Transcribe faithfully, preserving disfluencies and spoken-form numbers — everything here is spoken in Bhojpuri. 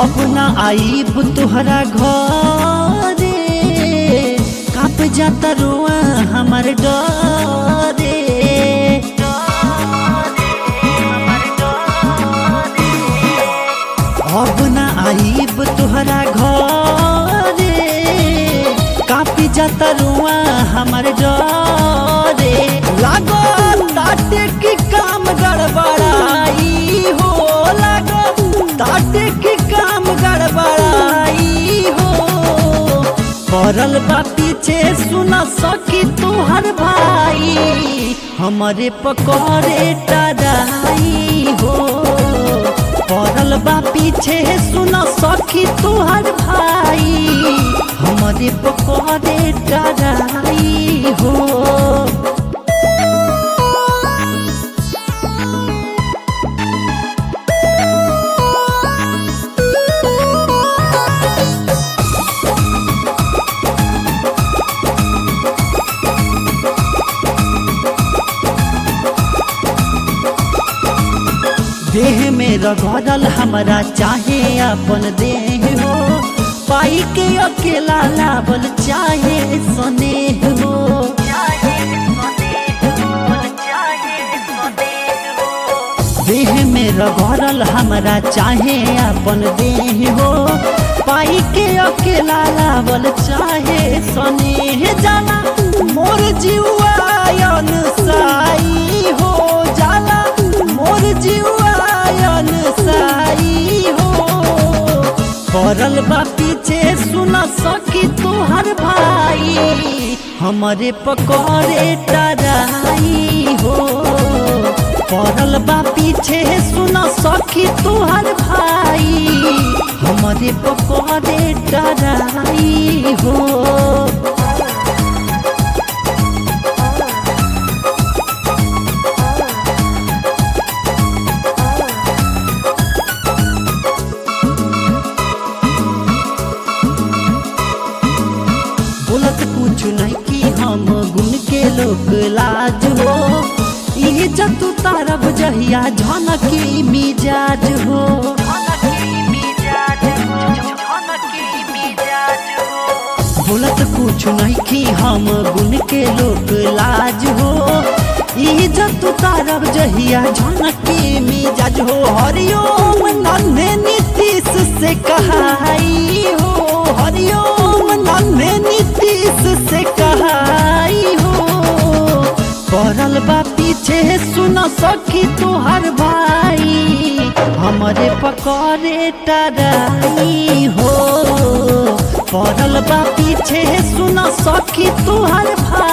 अब ना आईब तुहरा घरे, काप जाता रुआ हमार डरे। अब ना आईब तुहरा घरे, कापी जाता रुआ हमार डरे। लागो ताटे की काम गड़बड़ाई हो, लागो ताटे की काम गड़बड़ाई हो। पड़ल बा पीछे सुना सकी तुहर भाई, हमारे पकड़े टराई हो। पड़ल बा पीछे सुना सखी तुहर भाई, हमारे पकड़े टराई हो। देह में रगड़ल हमरा चाहे अपन देह हो, पाई के अकेला लावल चाहे स्नेह हो। देह में रगड़ल हमरा चाहे अपन देह हो, पाई के अकेला लावल चाहे स्नेह। जाला मोर जीवायन साई हो, जाला मोर जीवा साई हो। पड़ल बा पीछे सुना सकी तुहर भाई, हमारे पकड़े टराई हो। पड़ल बा पीछे सुना सकी तुहर भाई, हमारे पकड़े टराई हो। बोलत कुछ नहीं कि हम गुण के लोक लाज हो, इज्जत तारब जहिया झनकी मिजाज हो। बोलत कुछ नहीं कि हम गुण के लोक लाज हो, इज्जत तारब जहिया झनकी मिजाज हो। हरिओम नन्हे नीतीश से कहाई हो, हरिओम नन्हे नीतीश से कहाई हो। पड़ल बा पीछे सुना सखी तुहर भाई, हमारे पकड़े टराई हो। पड़ल बा पीछे सुना सखी तुहर भाई।